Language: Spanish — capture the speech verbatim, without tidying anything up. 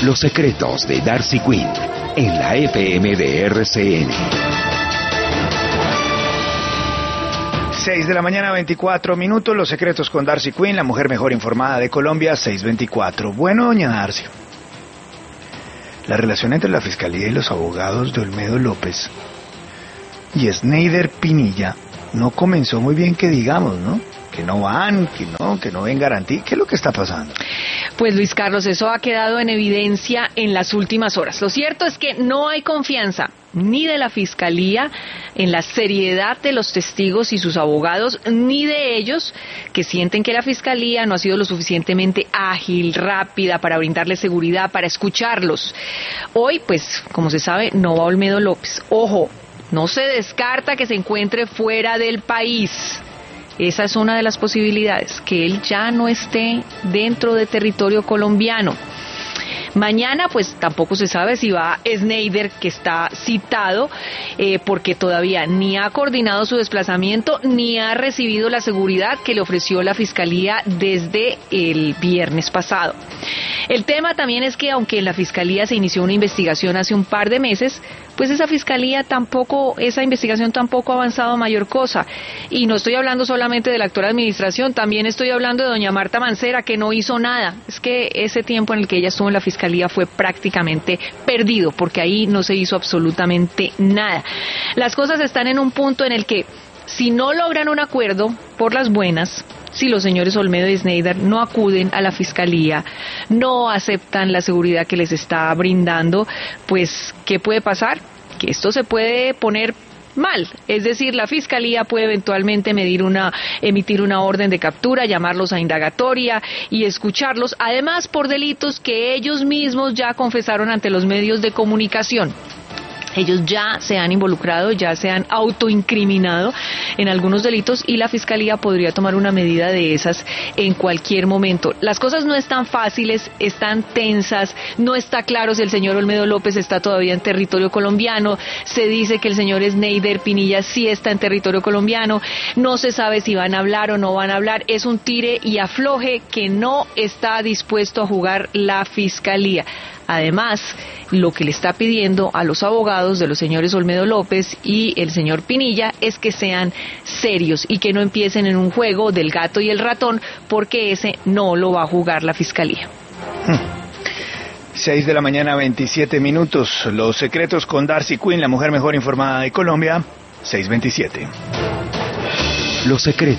Los secretos de Darcy Quinn en la F M de R C N. seis de la mañana, veinticuatro minutos. Los secretos con Darcy Quinn, la mujer mejor informada de Colombia, seis veinticuatro. Bueno, doña Darcy, la relación entre la Fiscalía y los abogados de Olmedo López y Sneider Pinilla no comenzó muy bien, que digamos, ¿no? Que no van, que no, que no ven garantía. ¿Qué es lo que está pasando? Pues Luis Carlos, eso ha quedado en evidencia en las últimas horas. Lo cierto es que no hay confianza ni de la Fiscalía en la seriedad de los testigos y sus abogados, ni de ellos, que sienten que la Fiscalía no ha sido lo suficientemente ágil, rápida para brindarles seguridad, para escucharlos. Hoy, pues, como se sabe, no va Olmedo López. Ojo, no se descarta que se encuentre fuera del país. Esa es una de las posibilidades, que él ya no esté dentro de territorio colombiano. Mañana, pues, tampoco se sabe si va Sneider, que está citado, eh, porque todavía ni ha coordinado su desplazamiento, ni ha recibido la seguridad que le ofreció la Fiscalía desde el viernes pasado. El tema también es que, aunque en la Fiscalía se inició una investigación hace un par de meses, pues esa Fiscalía tampoco, esa investigación tampoco ha avanzado mayor cosa. Y no estoy hablando solamente de la actual administración, también estoy hablando de doña Marta Mancera, que no hizo nada. Es que ese tiempo en el que ella estuvo en la Fiscalía fue prácticamente perdido, porque ahí no se hizo absolutamente nada. Las cosas están en un punto en el que, si no logran un acuerdo por las buenas, si los señores Olmedo y Sneider no acuden a la Fiscalía, no aceptan la seguridad que les está brindando, pues, ¿qué puede pasar? Que esto se puede poner mal, es decir, la Fiscalía puede eventualmente medir una, emitir una orden de captura, llamarlos a indagatoria y escucharlos, además por delitos que ellos mismos ya confesaron ante los medios de comunicación. Ellos ya se han involucrado, ya se han autoincriminado en algunos delitos y la Fiscalía podría tomar una medida de esas en cualquier momento. Las cosas no están fáciles, están tensas, no está claro si el señor Olmedo López está todavía en territorio colombiano, se dice que el señor Sneider Pinilla sí está en territorio colombiano, no se sabe si van a hablar o no van a hablar, es un tire y afloje que no está dispuesto a jugar la Fiscalía. Además, lo que le está pidiendo a los abogados de los señores Olmedo López y el señor Pinilla es que sean serios y que no empiecen en un juego del gato y el ratón, porque ese no lo va a jugar la Fiscalía. seis de la mañana, veintisiete minutos. Los secretos con Darcy Quinn, la mujer mejor informada de Colombia, seis veintisiete. Los secretos